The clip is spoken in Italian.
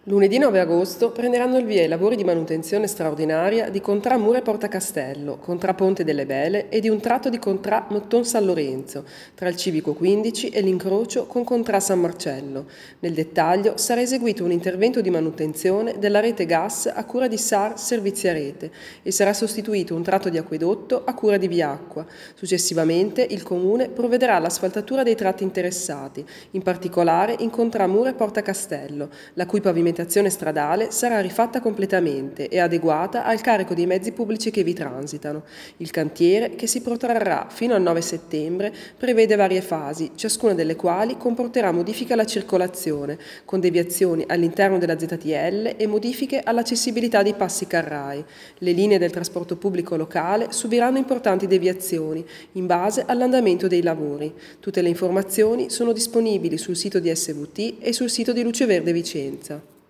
Lunedì 9 agosto prenderanno il via i lavori di manutenzione straordinaria di Contrà Mure Porta Castello, Contrà Ponte delle Vele e di un tratto di Contrà Notton San Lorenzo, tra il Civico 15 e l'incrocio con Contrà San Marcello. Nel dettaglio sarà eseguito un intervento di manutenzione della rete gas a cura di SAR Servizia Rete e sarà sostituito un tratto di acquedotto a cura di Viacqua. Successivamente il Comune provvederà all'asfaltatura dei tratti interessati, in particolare in Contrà Mure Porta Castello, la cui pavimentazione stradale sarà rifatta completamente e adeguata al carico dei mezzi pubblici che vi transitano. Il cantiere, che si protrarrà fino al 9 settembre, prevede varie fasi, ciascuna delle quali comporterà modifiche alla circolazione, con deviazioni all'interno della ZTL e modifiche all'accessibilità dei passi carrai. Le linee del trasporto pubblico locale subiranno importanti deviazioni in base all'andamento dei lavori. Tutte le informazioni sono disponibili sul sito di SVT e sul sito di Luce Verde Vicenza.